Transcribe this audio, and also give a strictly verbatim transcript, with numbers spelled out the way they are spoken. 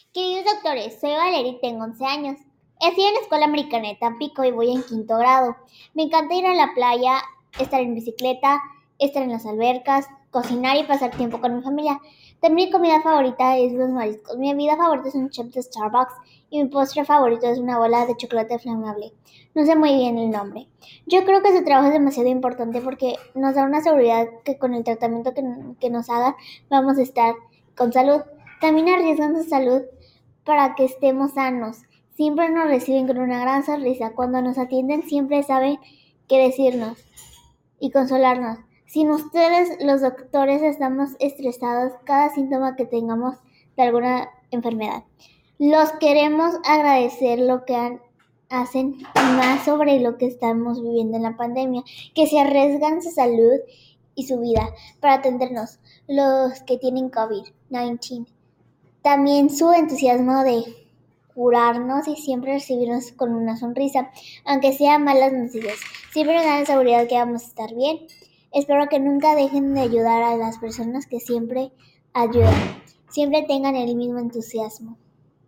Queridos doctores, soy Valeria y tengo once años. Estoy en la escuela americana de Tampico y voy en quinto grado. Me encanta ir a la playa, estar en bicicleta, estar en las albercas, cocinar y pasar tiempo con mi familia. También mi comida favorita es los mariscos. Mi bebida favorita es un chip de Starbucks y mi postre favorito es una bola de chocolate flamable. No sé muy bien el nombre. Yo creo que ese trabajo es demasiado importante porque nos da una seguridad que con el tratamiento que, que nos hagan vamos a estar con salud. También arriesgan su salud para que estemos sanos. Siempre nos reciben con una gran sonrisa. Cuando nos atienden siempre saben qué decirnos y consolarnos. Sin ustedes, los doctores, estamos estresados cada síntoma que tengamos de alguna enfermedad. Los queremos agradecer lo que han- hacen y más sobre lo que estamos viviendo en la pandemia, que se arriesgan su salud y su vida para atendernos, los que tienen COVID diecinueve. También su entusiasmo de curarnos y siempre recibirnos con una sonrisa, aunque sean malas noticias. Siempre nos dan la seguridad que vamos a estar bien. Espero que nunca dejen de ayudar a las personas que siempre ayudan. Siempre tengan el mismo entusiasmo.